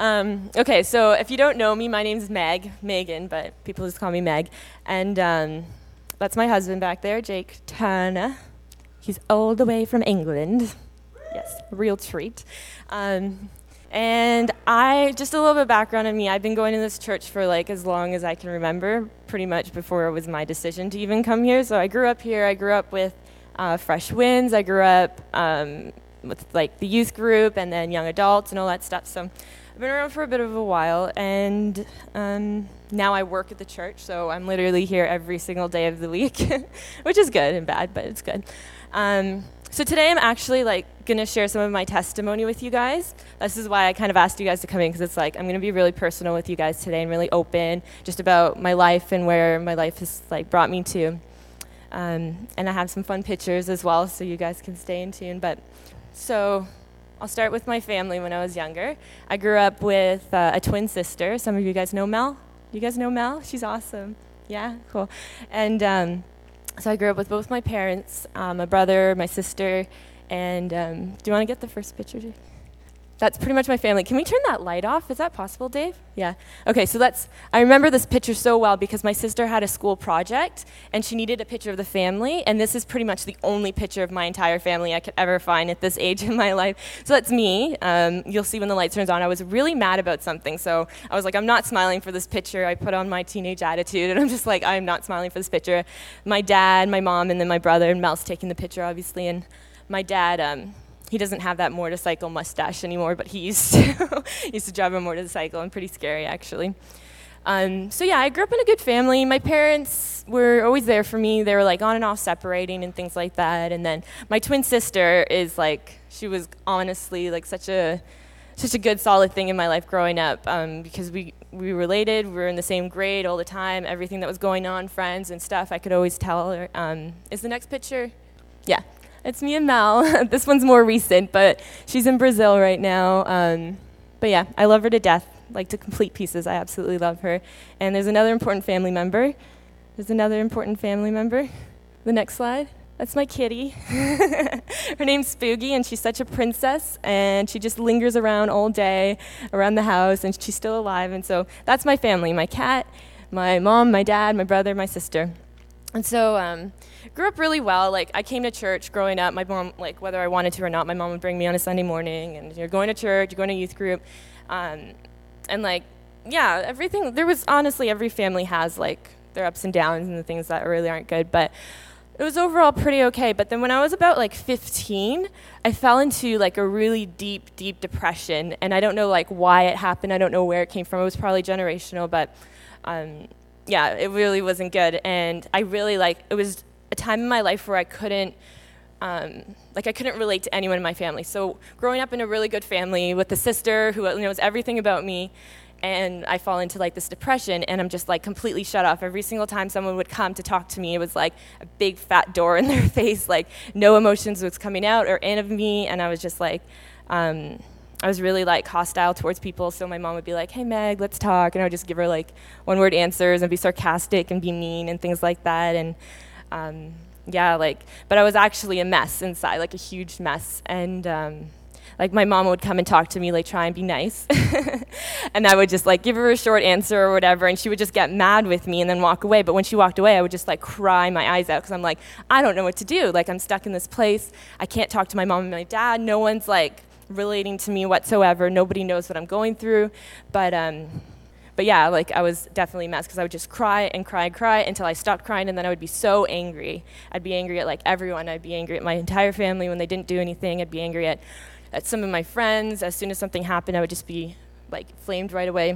Okay, so if you don't know me, my name's Megan, but people just call me Meg. And that's my husband back there, Jake Turner. He's all the way from England. Yes, a real treat. And just a little bit of background on me. I've been going to this church for like as long as I can remember, pretty much before it was my decision to even come here. So I grew up here. I grew up with Fresh Winds. I grew up with like the youth group and then young adults and all that stuff. So I've been around for a bit of a while, and now I work at the church, so I'm literally here every single day of the week, which is good and bad, but it's good. So today I'm actually going to share some of my testimony with you guys. This is why I kind of asked you guys to come in, because it's like I'm going to be really personal with you guys today and really open just about my life and where my life has brought me to. And I have some fun pictures as well, so you guys can stay in tune. So I'll start with my family when I was younger. I grew up with a twin sister. Some of you guys know Mel? You guys know Mel? She's awesome. Yeah? Cool. And so I grew up with both my parents, my brother, my sister, and do you want to get the first picture, Dave? That's pretty much my family. Can we turn that light off? Is that possible, Dave? Yeah. Okay, so I remember this picture so well because my sister had a school project, and she needed a picture of the family, and this is pretty much the only picture of my entire family I could ever find at this age in my life. So that's me. You'll see when the light turns on. I was really mad about something, so I was like, I'm not smiling for this picture. I put on my teenage attitude, and I'm just like, I'm not smiling for this picture. My dad, my mom, and then my brother, and Mel's taking the picture, obviously, and my dad, he doesn't have that motorcycle mustache anymore, but he used to. He used to drive a motorcycle, and pretty scary, actually. So yeah, I grew up in a good family. My parents were always there for me. They were on and off separating and things like that. And then my twin sister is she was honestly such a good, solid thing in my life growing up, because we related. We were in the same grade all the time. Everything that was going on, friends and stuff, I could always tell her. Is the next picture? Yeah. It's me and Mel. This one's more recent, but she's in Brazil right now. But yeah, I love her to death, to complete pieces. I absolutely love her. And there's another important family member. The next slide. That's my kitty. Her name's Spoogie, and she's such a princess, and she just lingers around all day around the house, and she's still alive. And so that's my family, my cat, my mom, my dad, my brother, my sister. And so grew up really well. I came to church growing up. My mom, whether I wanted to or not, my mom would bring me on a Sunday morning, and you're going to church, you're going to youth group. Yeah, everything. There was, honestly, every family has, their ups and downs and the things that really aren't good. But it was overall pretty okay. But then when I was about, 15, I fell into, a really deep, deep depression. And I don't know, why it happened. I don't know where it came from. It was probably generational, but yeah, it really wasn't good. And I really, it was a time in my life where I couldn't relate to anyone in my family. So growing up in a really good family with a sister who knows everything about me, and I fall into this depression, and I'm just completely shut off. Every single time someone would come to talk to me, it was a big fat door in their face, no emotions was coming out or in of me, and I was just I was really hostile towards people, so my mom would be like, hey Meg, let's talk, and I would just give her one-word answers and be sarcastic and be mean and things like that, and yeah, but I was actually a mess inside, a huge mess, and my mom would come and talk to me, try and be nice, and I would just give her a short answer or whatever, and she would just get mad with me and then walk away. But when she walked away, I would just cry my eyes out, because I'm I don't know what to do. I'm stuck in this place. I can't talk to my mom and my dad. No one's relating to me whatsoever. Nobody knows what I'm going through. But yeah, I was definitely a mess, because I would just cry and cry and cry until I stopped crying, and then I would be so angry. I'd be angry at everyone. I'd be angry at my entire family when they didn't do anything. I'd be angry at some of my friends. As soon as something happened, I would just be flamed right away.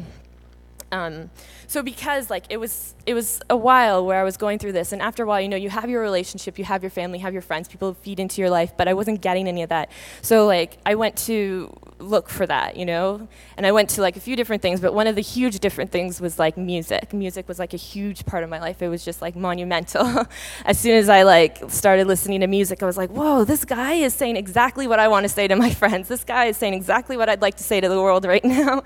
So because it was a while where I was going through this, and after a while, you have your relationship, you have your family, you have your friends, people feed into your life, but I wasn't getting any of that. So I went to look for that, and I went to a few different things, but one of the huge different things was music. Music was a huge part of my life. It was just monumental. As soon as I started listening to music, I was whoa, this guy is saying exactly what I want to say to my friends. This guy is saying exactly what I'd like to say to the world right now.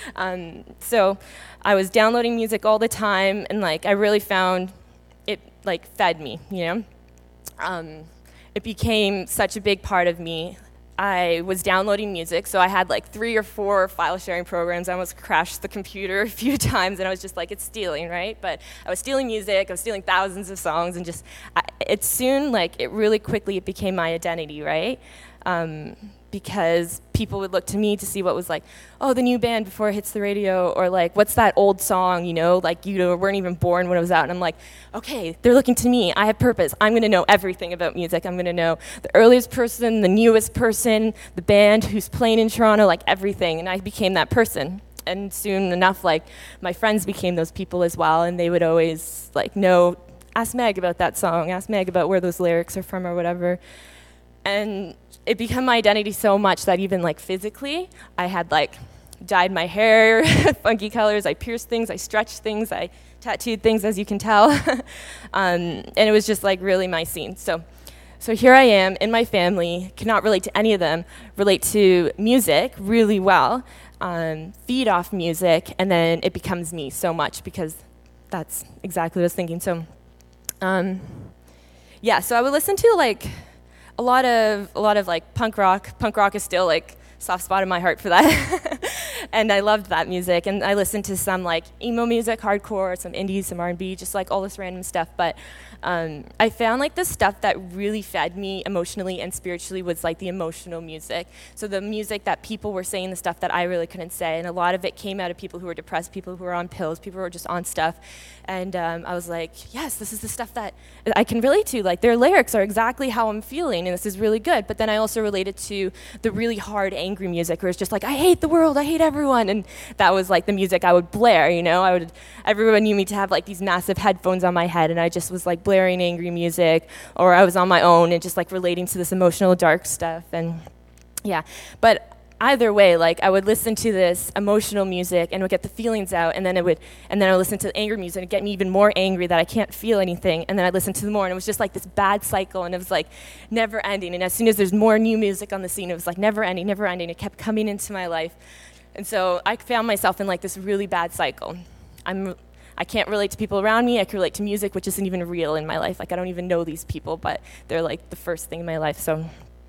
So I was downloading music all the time, and I really found it fed me, It became such a big part of me I was downloading music, so I had like 3 or 4 file sharing programs. I almost crashed the computer a few times, and I was just like, it's stealing, right? But I was stealing music, I was stealing thousands of songs, and just, it soon, like, it really quickly, it became my identity, right? Because people would look to me to see what was like, oh, the new band before it hits the radio, or like, what's that old song, you know, like you weren't even born when it was out. And I'm like, okay, they're looking to me. I have purpose. I'm going to know everything about music. I'm going to know the earliest person, the newest person, the band who's playing in Toronto, like everything. And I became that person. And soon enough, like, my friends became those people as well, and they would always like, know, ask Meg about that song, ask Meg about where those lyrics are from or whatever. And it became my identity so much that even like physically, I had like dyed my hair funky colors, I pierced things, I stretched things, I tattooed things, as you can tell. And it was just like really my scene. So here I am in my family, cannot relate to any of them, relate to music really well, feed off music, and then it becomes me so much because that's exactly what I was thinking. So yeah, so I would listen to like a lot of like punk rock. Punk rock is still like soft spot in my heart for that. And I loved that music. And I listened to some like emo music, hardcore, some indie, some R&B, just like all this random stuff. But I found like the stuff that really fed me emotionally and spiritually was like the emotional music. So the music that people were saying, the stuff that I really couldn't say. And a lot of it came out of people who were depressed, people who were on pills, people who were just on stuff. And I was like, yes, this is the stuff that I can relate to. Like, their lyrics are exactly how I'm feeling, and this is really good. But then I also related to the really hard, angry music where it's just like, I hate the world, I hate everyone. And that was like the music I would blare, you know? Everyone knew me to have like these massive headphones on my head, and I just was like blaring angry music, or I was on my own and just like relating to this emotional, dark stuff. And yeah, but either way, like, I would listen to this emotional music and would get the feelings out, and then I would listen to the angry music and it'd get me even more angry that I can't feel anything, and then I'd listen to the more, and it was just like this bad cycle, and it was like never ending. And as soon as there's more new music on the scene, it was like never ending. It kept coming into my life. And so I found myself in like this really bad cycle. I can't relate to people around me. I can relate to music, which isn't even real in my life. Like, I don't even know these people, but they're like the first thing in my life. So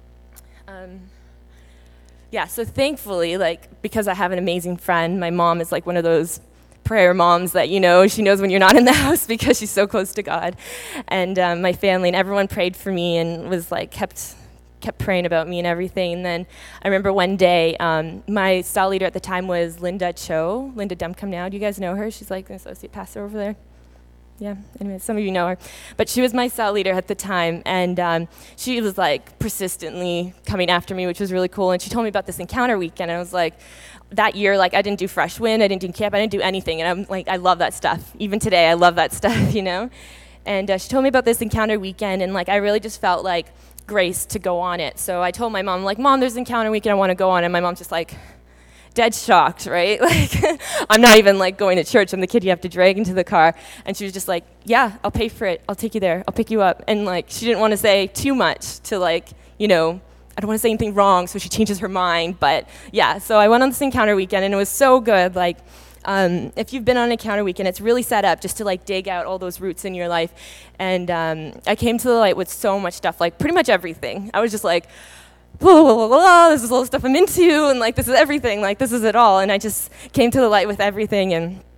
yeah, so thankfully, like, because I have an amazing friend, my mom is like one of those prayer moms that, you know, she knows when you're not in the house because she's so close to God. And my family and everyone prayed for me and was like, kept praying about me and everything. And then I remember one day, my cell leader at the time was Linda Cho, Linda Demcom now. Do you guys know her? She's like an associate pastor over there. Yeah, anyway, some of you know her. But she was my cell leader at the time, and she was like persistently coming after me, which was really cool. And she told me about this encounter weekend, and I was like, that year, like, I didn't do Fresh Wind, I didn't do camp, I didn't do anything. And I'm like, I love that stuff. Even today, I love that stuff, you know? And she told me about this encounter weekend, and like, I really just felt like grace to go on it. So I told my mom, like, Mom, there's an encounter weekend, I want to go on. And my mom's just like, dead shocked, right? Like, I'm not even like going to church. I'm the kid you have to drag into the car. And she was just like, yeah, I'll pay for it. I'll take you there. I'll pick you up. And like, she didn't want to say too much to, like, you know, I don't want to say anything wrong, so she changes her mind. But yeah, so I went on this encounter weekend, and it was so good. Like, if you've been on an encounter weekend, it's really set up just to like dig out all those roots in your life. And I came to the light with so much stuff, like pretty much everything. I was just like, blah, blah, blah, blah, this is all the stuff I'm into, and like, this is everything, like, this is it all. And I just came to the light with everything.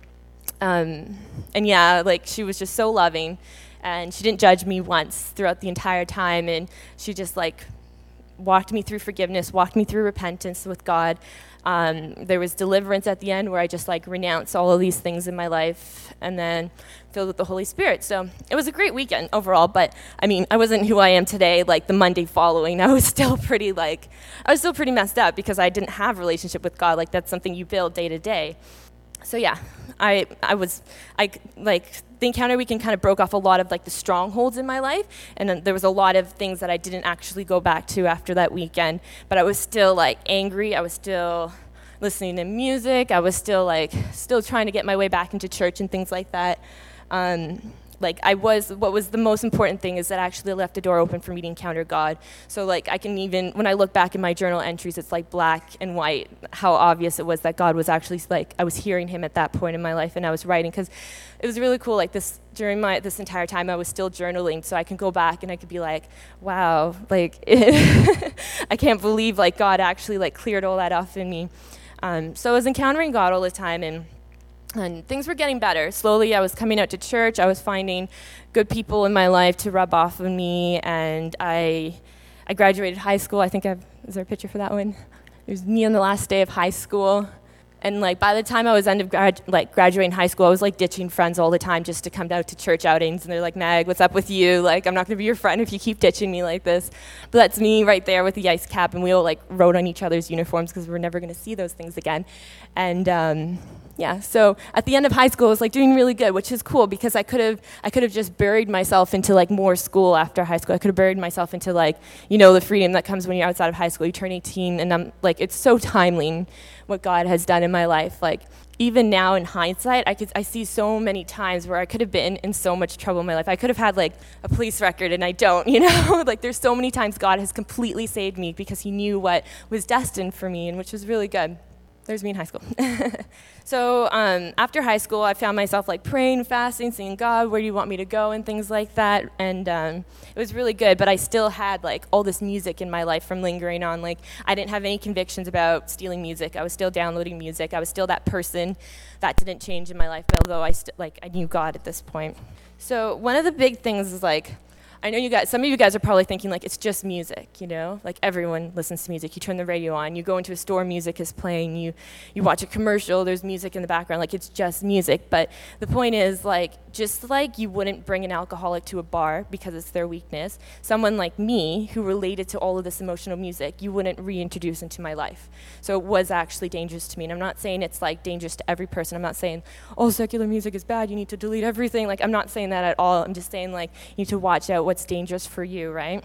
And yeah, like, she was just so loving, and she didn't judge me once throughout the entire time. And she just like walked me through forgiveness, walked me through repentance with God. There was deliverance at the end where I just like renounced all of these things in my life, and then filled with the Holy Spirit. So it was a great weekend overall, but I mean, I wasn't who I am today, like the Monday following. I was still pretty messed up because I didn't have a relationship with God. Like, that's something you build day to day. So yeah, I like, the encounter weekend kind of broke off a lot of like the strongholds in my life, and then there was a lot of things that I didn't actually go back to after that weekend, but I was still like angry, I was still listening to music, I was still trying to get my way back into church and things like that. like what was the most important thing is that I actually left the door open for me to encounter God. So like I can even, when I look back in my journal entries, it's like black and white, how obvious it was that God was actually like, I was hearing him at that point in my life and I was writing, because it was really cool, like during this entire time I was still journaling, so I can go back and I could be like, wow, like I can't believe like God actually like cleared all that off in me. So I was encountering God all the time, and things were getting better. Slowly, I was coming out to church. I was finding good people in my life to rub off on me, and I graduated high school. I think is there a picture for that one? It was me on the last day of high school. And like by the time I was graduating high school, I was like ditching friends all the time just to come out to church outings. And they're like, Meg, what's up with you? Like, I'm not going to be your friend if you keep ditching me like this. But that's me right there with the ice cap, and we all like wrote on each other's uniforms because we're never going to see those things again. And yeah, so at the end of high school, I was like doing really good, which is cool because I could have just buried myself into like more school after high school. I could have buried myself into like, the freedom that comes when you're outside of high school. You turn 18, and I'm like, it's so timely what God has done in my life. Like even now in hindsight, I see so many times where I could have been in so much trouble in my life. I could have had like a police record and I don't, like there's so many times God has completely saved me because he knew what was destined for me, and which was really good. There's me in high school. So after high school, I found myself like praying, fasting, saying, God, where do you want me to go, and things like that. And it was really good, but I still had like all this music in my life from lingering on. Like I didn't have any convictions about stealing music. I was still downloading music. I was still that person. That didn't change in my life, although I knew God at this point. So one of the big things is like, I know some of you guys are probably thinking like it's just music, like everyone listens to music. You turn the radio on, you go into a store, music is playing, you watch a commercial, there's music in the background, like it's just music. But the point is like, just like you wouldn't bring an alcoholic to a bar because it's their weakness, someone like me who related to all of this emotional music, you wouldn't reintroduce into my life. So it was actually dangerous to me. And I'm not saying it's like dangerous to every person. I'm not saying, oh, secular music is bad, you need to delete everything. Like I'm not saying that at all. I'm just saying like you need to watch out what's dangerous for you, right?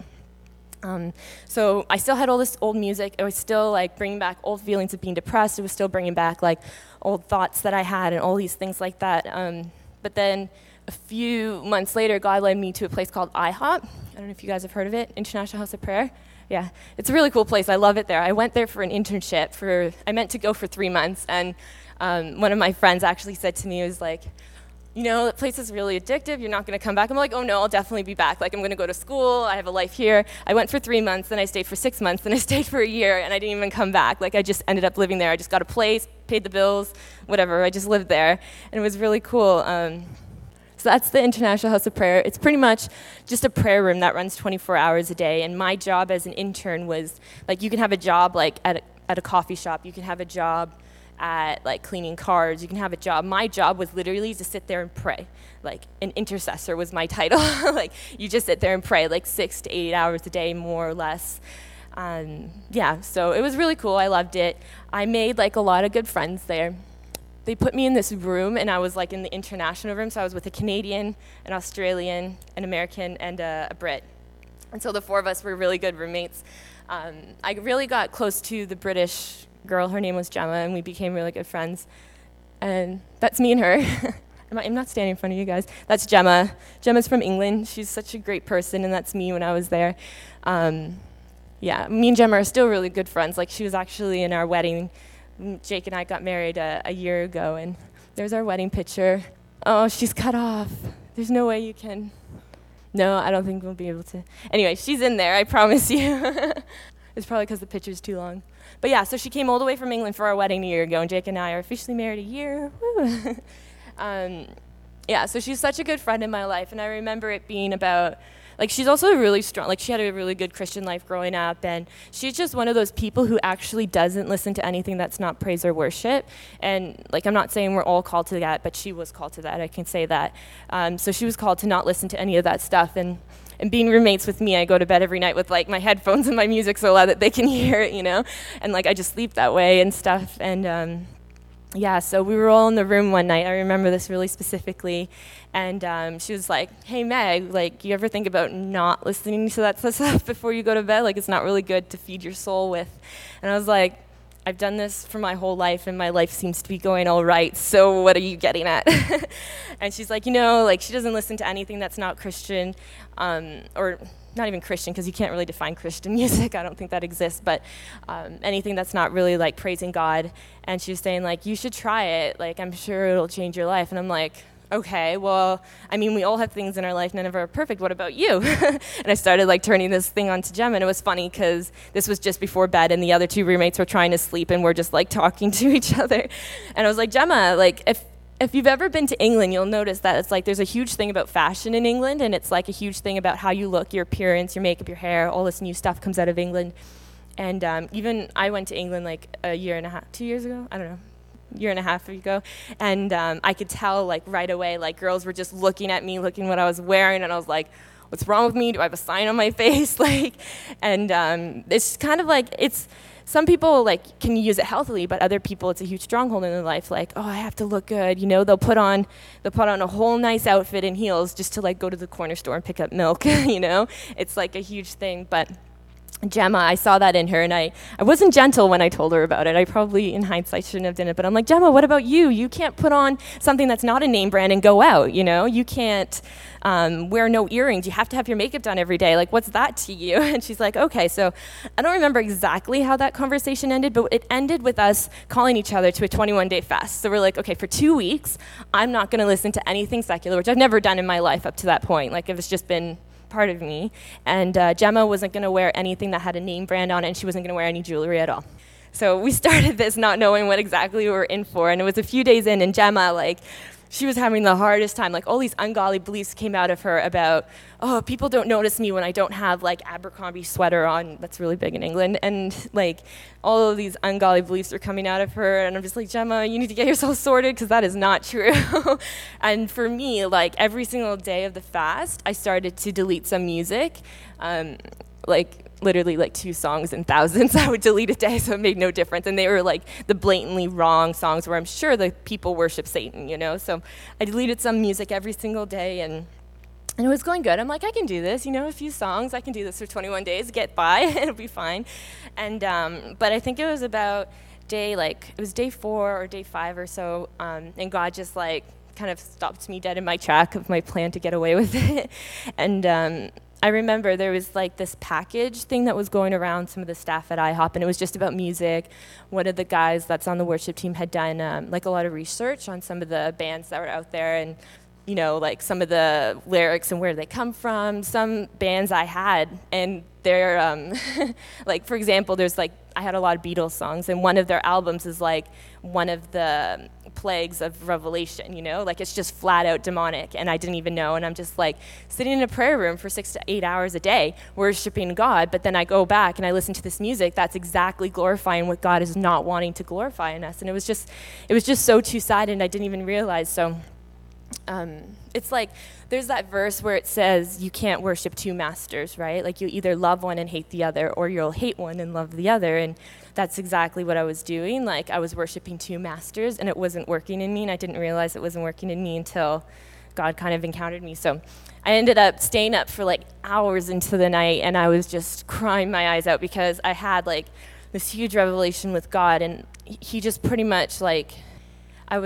So I still had all this old music. It was still like bringing back old feelings of being depressed. It was still bringing back like old thoughts that I had and all these things like that. But then a few months later, God led me to a place called IHOP. I don't know if you guys have heard of it, International House of Prayer. Yeah, it's a really cool place. I love it there. I went there for an internship. I meant to go for 3 months, and one of my friends actually said to me, it was like, that place is really addictive. You're not going to come back. I'm like, oh, no, I'll definitely be back. Like, I'm going to go to school. I have a life here. I went for 3 months, then I stayed for 6 months, then I stayed for a year, and I didn't even come back. Like, I just ended up living there. I just got a place, paid the bills, whatever. I just lived there, and it was really cool. So that's the International House of Prayer. It's pretty much just a prayer room that runs 24 hours a day, and my job as an intern was, like, you can have a job, like, at a coffee shop. You can have a job at like cleaning cars. You can have a job. My job was literally to sit there and pray. Like an intercessor was my title. Like you just sit there and pray like 6 to 8 hours a day, more or less. Yeah, so it was really cool. I loved it. I made like a lot of good friends there. They put me in this room, and I was like in the international room. So I was with a Canadian, an Australian, an American, and a Brit. And so the four of us were really good roommates. I really got close to the British girl. Her name was Gemma, and we became really good friends. And that's me and her. I'm not standing in front of you guys. That's Gemma. Gemma's from England. She's such a great person, and that's me when I was there. Yeah, me and Gemma are still really good friends. Like, she was actually in our wedding. Jake and I got married a year ago, and there's our wedding picture. Oh, she's cut off. There's no way you can. No, I don't think we'll be able to. Anyway, she's in there, I promise you. It's probably because the picture's too long. But yeah, so she came all the way from England for our wedding a year ago, and Jake and I are officially married a year. Woo. Yeah, so she's such a good friend in my life, and I remember it being about, like, she's also really strong, like, she had a really good Christian life growing up, and she's just one of those people who actually doesn't listen to anything that's not praise or worship. And, like, I'm not saying we're all called to that, but she was called to that, I can say that. So she was called to not listen to any of that stuff, and being roommates with me, I go to bed every night with, like, my headphones and my music so loud that they can hear it, and, like, I just sleep that way and stuff. And yeah, so we were all in the room one night. I remember this really specifically. And she was like, hey, Meg, like, you ever think about not listening to that stuff before you go to bed? Like, it's not really good to feed your soul with. And I was like, I've done this for my whole life, and my life seems to be going all right, so what are you getting at? And she's like, like, she doesn't listen to anything that's not Christian, or not even Christian, because you can't really define Christian music. I don't think that exists, but anything that's not really, like, praising God. And she was saying, like, you should try it. Like, I'm sure it'll change your life. And I'm like, okay, well, I mean, we all have things in our life, none of them are perfect. What about you? And I started, like, turning this thing on to Gemma, and it was funny because this was just before bed, and the other two roommates were trying to sleep, and we're just, like, talking to each other. And I was like, Gemma, like, if you've ever been to England, you'll notice that it's like there's a huge thing about fashion in England, and it's like a huge thing about how you look, your appearance, your makeup, your hair, all this new stuff comes out of England. And even I went to England like a year and a half, 2 years ago, I don't know, year and a half ago, and I could tell, like, right away, like, girls were just looking at me, looking what I was wearing, and I was like, what's wrong with me? Do I have a sign on my face? Like, and it's kind of like, it's, some people, like, can use it healthily, but other people, it's a huge stronghold in their life. Like, oh, I have to look good. They'll put on a whole nice outfit and heels just to, like, go to the corner store and pick up milk. It's like a huge thing. But Gemma, I saw that in her, and I wasn't gentle when I told her about it. I probably, in hindsight, shouldn't have done it. But I'm like, Gemma, what about you? You can't put on something that's not a name brand and go out. You can't wear no earrings. You have to have your makeup done every day. Like, what's that to you? And she's like, okay. So I don't remember exactly how that conversation ended, but it ended with us calling each other to a 21-day fast. So we're like, okay, for 2 weeks, I'm not going to listen to anything secular, which I've never done in my life up to that point. Like, it's just been part of me. And Gemma wasn't going to wear anything that had a name brand on it, and she wasn't going to wear any jewelry at all. So we started this not knowing what exactly we were in for, and it was a few days in, and Gemma, like, she was having the hardest time. Like, all these ungodly beliefs came out of her about, oh, people don't notice me when I don't have, like, Abercrombie sweater on. That's really big in England. And, like, all of these ungodly beliefs are coming out of her. And I'm just like, Gemma, you need to get yourself sorted, because that is not true. And for me, like, every single day of the fast, I started to delete some music. Literally, like, 2 songs in thousands I would delete a day, so it made no difference. And they were, like, the blatantly wrong songs where I'm sure the people worship Satan, So I deleted some music every single day, and it was going good. I'm like, I can do this, a few songs. I can do this for 21 days, get by, it'll be fine. And but I think it was about day 4 or day 5 or so, and God just, like, kind of stopped me dead in my track of my plan to get away with it. And I remember there was, like, this package thing that was going around some of the staff at IHOP, and it was just about music. One of the guys that's on the worship team had done, like, a lot of research on some of the bands that were out there, and, like, some of the lyrics and where they come from. Some bands I had, and they're, like, for example, there's, like, I had a lot of Beatles songs, and one of their albums is, like, one of the plagues of Revelation, like, it's just flat out demonic, and I didn't even know, and I'm just, like, sitting in a prayer room for 6 to 8 hours a day worshiping God, but then I go back and I listen to this music that's exactly glorifying what God is not wanting to glorify in us. And it was just so two-sided, and I didn't even realize. So it's like there's that verse where it says you can't worship 2 masters, right? Like, you either love one and hate the other, or you'll hate one and love the other. And that's exactly what I was doing. Like, I was worshiping 2 masters, and it wasn't working in me, and I didn't realize it wasn't working in me until God kind of encountered me. So I ended up staying up for, like, hours into the night, and I was just crying my eyes out because I had, like, this huge revelation with God, and he just pretty much, like, I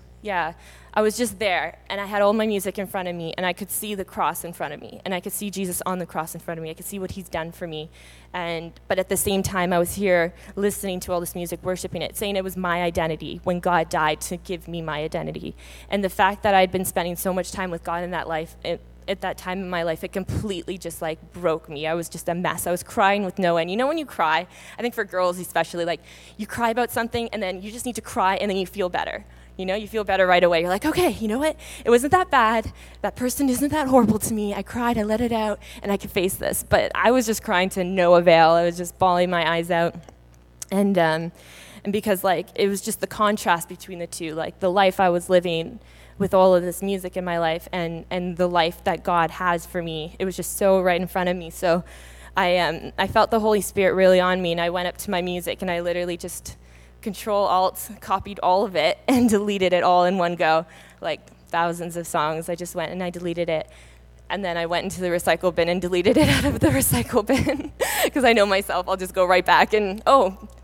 was just there, and I had all my music in front of me, and I could see the cross in front of me, and I could see Jesus on the cross in front of me. I could see what he's done for me. But at the same time, I was here listening to all this music, worshiping it, saying it was my identity when God died to give me my identity. And the fact that I'd been spending so much time with God in that life, at that time in my life, it completely just, like, broke me. I was just a mess. I was crying with no end. When you cry, I think for girls especially, like, you cry about something, and then you just need to cry, and then you feel better. You feel better right away. You're like, okay, you know what? It wasn't that bad. That person isn't that horrible to me. I cried, I let it out, and I can face this. But I was just crying to no avail. I was just bawling my eyes out. And because, like, it was just the contrast between the two, like, the life I was living with all of this music in my life and the life that God has for me. It was just so right in front of me. So I felt the Holy Spirit really on me, and I went up to my music, and I literally just Control-Alt, copied all of it, and deleted it all in one go, like thousands of songs. I just went and I deleted it. And then I went into the recycle bin and deleted it out of the recycle bin because I know myself. I'll just go right back and,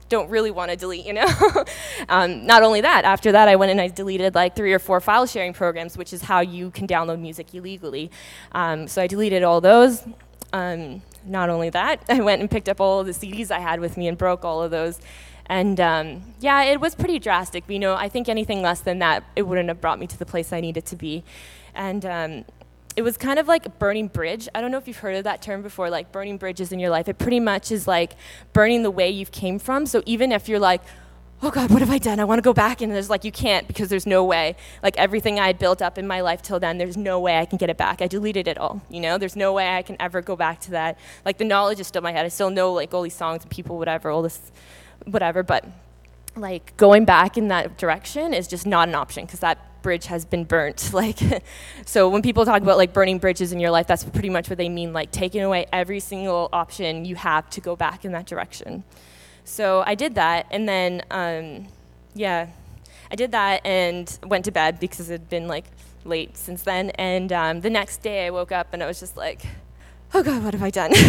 don't really want to delete, Not only that, after that, I went and I deleted like 3 or 4 file sharing programs, which is how you can download music illegally. So I deleted all those. Not only that, I went and picked up all of the CDs I had with me and broke all of those. And yeah, it was pretty drastic. But, I think anything less than that, it wouldn't have brought me to the place I needed to be. And it was kind of like a burning bridge. I don't know if you've heard of that term before, like burning bridges in your life. It pretty much is like burning the way you've came from. So even if you're like, oh God, what have I done? I want to go back. And there's like, you can't, because there's no way. Like everything I had built up in my life till then, there's no way I can get it back. I deleted it all, There's no way I can ever go back to that. Like the knowledge is still in my head. I still know like all these songs and people, whatever, all this, whatever. But like going back in that direction is just not an option, because that bridge has been burnt. Like, so when people talk about like burning bridges in your life, that's pretty much what they mean, like taking away every single option you have to go back in that direction. So I did that, and then, I did that and went to bed because it had been like late since then. And the next day I woke up and I was just like, oh God, what have I done?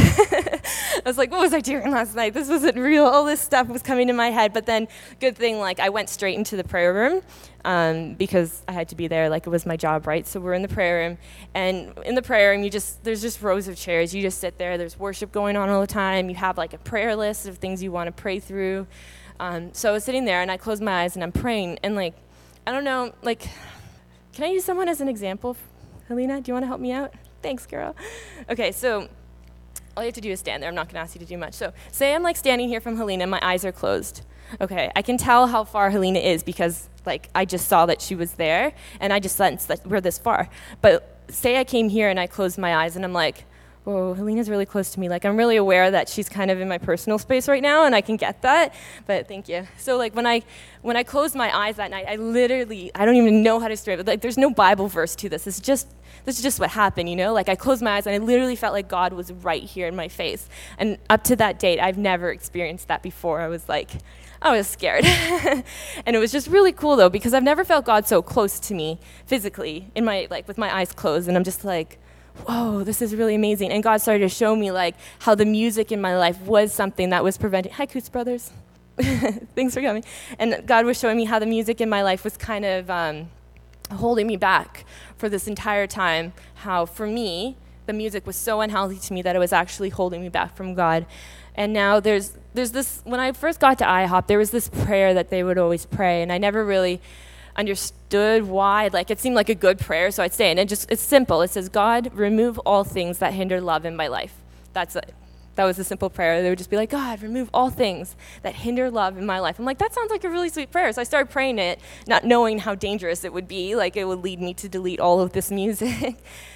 I was like, what was I doing last night? This wasn't real. All this stuff was coming to my head. But then, good thing, like I went straight into the prayer room because I had to be there. Like it was my job, right? So we're in the prayer room, and in the prayer room, there's just rows of chairs. You just sit there. There's worship going on all the time. You have like a prayer list of things you want to pray through. So I was sitting there, and I closed my eyes, and I'm praying. And like, I don't know, like, can I use someone as an example? Helena, do you want to help me out? Thanks, girl. Okay, so all you have to do is stand there. I'm not going to ask you to do much. So say I'm like standing here from Helena, and my eyes are closed. Okay, I can tell how far Helena is because like I just saw that she was there, and I just sensed that we're this far. But say I came here and I closed my eyes, and I'm like, whoa, Helena's really close to me. Like I'm really aware that she's kind of in my personal space right now, and I can get that. But thank you. So like when I closed my eyes that night, I don't even know how to describe it. Like there's no Bible verse to this. This is just what happened, Like I closed my eyes and I literally felt like God was right here in my face. And up to that date, I've never experienced that before. I was scared. And it was just really cool though, because I've never felt God so close to me physically with my eyes closed. And I'm just like, whoa, this is really amazing. And God started to show me like how the music in my life was something that was preventing. Hi, Coots Brothers. Thanks for coming. And God was showing me how the music in my life was kind of holding me back for this entire time. How for me, the music was so unhealthy to me that it was actually holding me back from God. And now there's this, when I first got to IHOP, there was this prayer that they would always pray, and I never really understood why. Like it seemed like a good prayer, so I'd say it. And it's simple. It says, God, remove all things that hinder love in my life. That's it. That was a simple prayer. They would just be like, God, remove all things that hinder love in my life. I'm like, that sounds like a really sweet prayer. So I started praying it, not knowing how dangerous it would be. Like it would lead me to delete all of this music.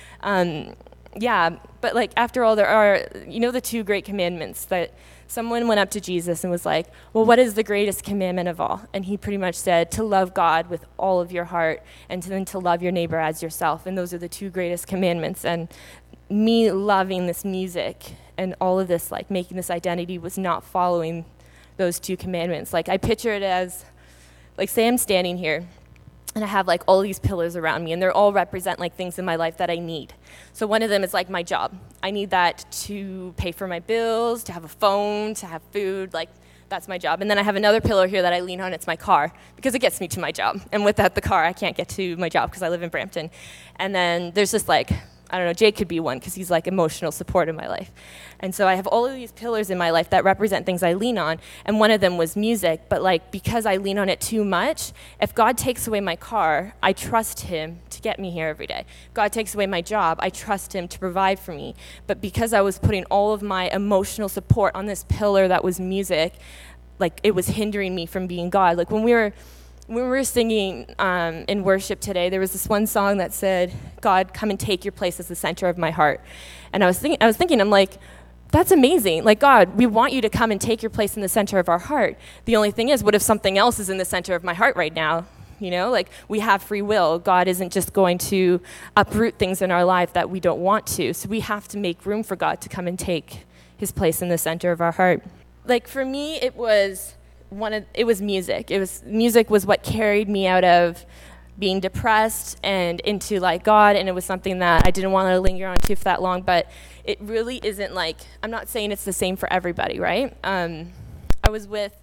But like after all, there are, the 2 great commandments that someone went up to Jesus and was like, well, what is the greatest commandment of all? And he pretty much said to love God with all of your heart and then to love your neighbor as yourself. And those are the 2 greatest commandments. And me loving this music and all of this, like making this identity, was not following those 2 commandments. Like I picture it as, like say I'm standing here and I have like all these pillars around me, and they all represent like things in my life that I need. So one of them is like my job. I need that to pay for my bills, to have a phone, to have food, like that's my job. And then I have another pillar here that I lean on. It's my car, because it gets me to my job. And without the car, I can't get to my job because I live in Brampton. And then there's this like, I don't know, Jake could be one because he's like emotional support in my life. And so I have all of these pillars in my life that represent things I lean on, and one of them was music. But like because I lean on it too much, if God takes away my car, I trust him to get me here every day. God takes away my job, I trust him to provide for me. But because I was putting all of my emotional support on this pillar that was music, like it was hindering me from being God. Like when we were singing in worship today, there was this one song that said, God, come and take your place as the center of my heart. And I was thinking, I'm like, that's amazing. Like, God, we want you to come and take your place in the center of our heart. The only thing is, what if something else is in the center of my heart right now? Like we have free will. God isn't just going to uproot things in our life that we don't want to. So we have to make room for God to come and take his place in the center of our heart. Like for me, it was music. Music was what carried me out of being depressed and into like God, and it was something that I didn't want to linger on to for that long, but it really isn't like, I'm not saying it's the same for everybody, right? I was with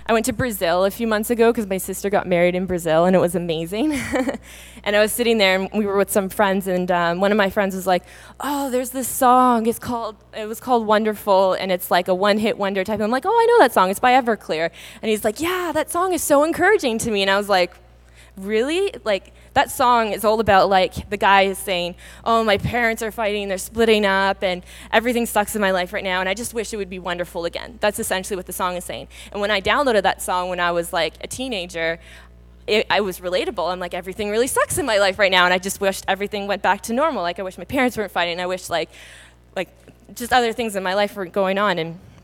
I went to Brazil a few months ago because my sister got married in Brazil, and it was amazing. And I was sitting there, and we were with some friends, and one of my friends was like, "Oh, there's this song. It was called Wonderful, and it's like a one-hit wonder type." And I'm like, "Oh, I know that song. It's by Everclear." And he's like, "Yeah, that song is so encouraging to me." And I was like, really? Like, that song is all about, like, the guy is saying, "Oh, my parents are fighting, they're splitting up, and everything sucks in my life right now, and I just wish it would be wonderful again." That's essentially what the song is saying. And when I downloaded that song when I was, like, a teenager, I was relatable. I'm like, everything really sucks in my life right now, and I just wished everything went back to normal. Like, I wish my parents weren't fighting. I wish, like just other things in my life weren't going on.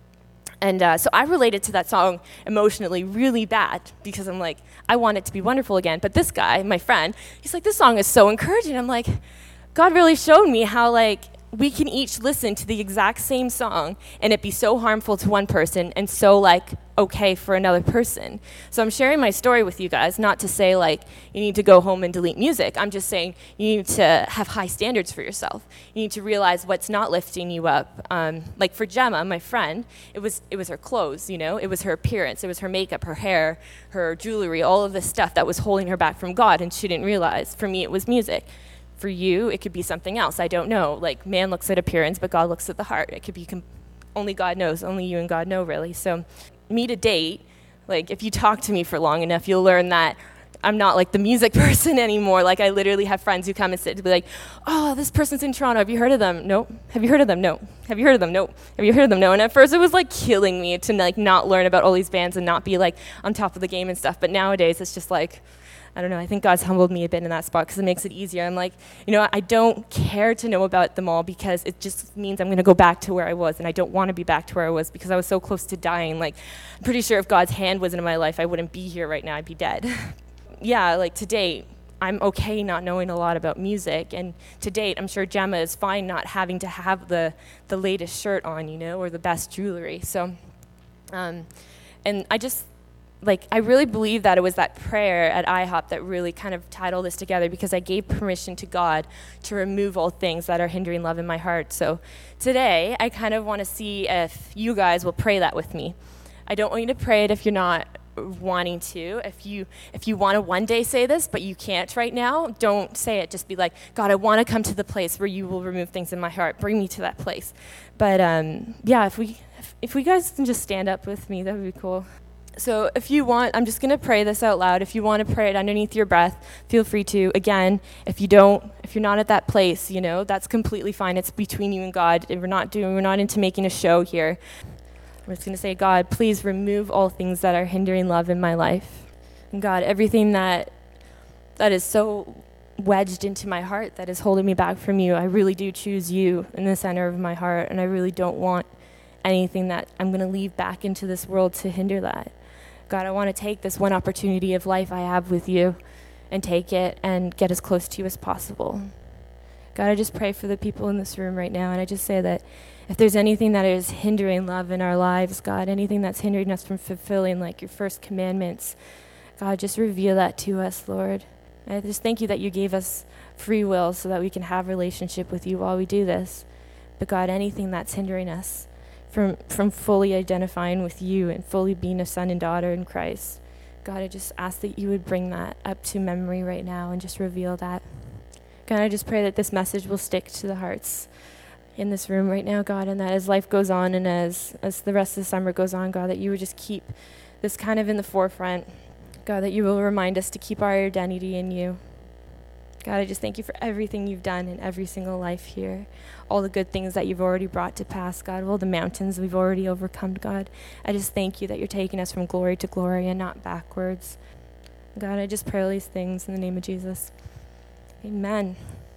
And so I related to that song emotionally really bad because I'm like, I want it to be wonderful again. But this guy, my friend, he's like, "This song is so encouraging." I'm like, God really showed me how, like, we can each listen to the exact same song and it be so harmful to one person and so, like, okay for another person. So I'm sharing my story with you guys, not to say, like, you need to go home and delete music. I'm just saying you need to have high standards for yourself. You need to realize what's not lifting you up. Like for Gemma, my friend, it was her clothes, you know? It was her appearance. It was her makeup, her hair, her jewelry, all of this stuff that was holding her back from God, and she didn't realize. For me, it was music. For you, it could be something else. I don't know. Like, man looks at appearance, but God looks at the heart. It could be only God knows. Only you and God know, really. So me to date, like, if you talk to me for long enough, you'll learn that I'm not, like, the music person anymore. Like, I literally have friends who come and sit to be like, "Oh, this person's in Toronto. Have you heard of them?" "Nope." "Have you heard of them?" "No." "Have you heard of them?" "Nope." "Have you heard of them?" "No." And at first it was, like, killing me to, like, not learn about all these bands and not be, like, on top of the game and stuff. But nowadays it's just like, I don't know, I think God's humbled me a bit in that spot because it makes it easier. I'm like, you know what, I don't care to know about them all because it just means I'm going to go back to where I was, and I don't want to be back to where I was because I was so close to dying. Like, I'm pretty sure if God's hand wasn't in my life, I wouldn't be here right now. I'd be dead. Yeah, like, to date, I'm okay not knowing a lot about music, and to date, I'm sure Gemma is fine not having to have the latest shirt on, you know, or the best jewelry. So, and I just, like, I really believe that it was that prayer at IHOP that really kind of tied all this together because I gave permission to God to remove all things that are hindering love in my heart. So today, I kind of want to see if you guys will pray that with me. I don't want you to pray it if you're not wanting to. If you want to one day say this, but you can't right now, don't say it. Just be like, "God, I want to come to the place where you will remove things in my heart. Bring me to that place." But yeah, if we guys can just stand up with me, that would be cool. So if you want, I'm just going to pray this out loud. If you want to pray it underneath your breath, feel free to. Again, if you're not at that place, you know, that's completely fine. It's between you and God. We're not into making a show here. I'm just going to say, "God, please remove all things that are hindering love in my life. And God, everything that is so wedged into my heart that is holding me back from you, I really do choose you in the center of my heart, and I really don't want anything that I'm going to leave back into this world to hinder that. God, I want to take this one opportunity of life I have with you and take it and get as close to you as possible. God, I just pray for the people in this room right now, and I just say that if there's anything that is hindering love in our lives, God, anything that's hindering us from fulfilling, like, your first commandments, God, just reveal that to us, Lord. And I just thank you that you gave us free will so that we can have relationship with you while we do this. But God, anything that's hindering us from fully identifying with you and fully being a son and daughter in Christ, God, I just ask that you would bring that up to memory right now and just reveal that. God, I just pray that this message will stick to the hearts in this room right now, God, and that as life goes on and as the rest of the summer goes on, God, that you would just keep this kind of in the forefront. God, that you will remind us to keep our identity in you. God, I just thank you for everything you've done in every single life here, all the good things that you've already brought to pass, God, all the mountains we've already overcome, God. I just thank you that you're taking us from glory to glory and not backwards. God, I just pray all these things in the name of Jesus. Amen.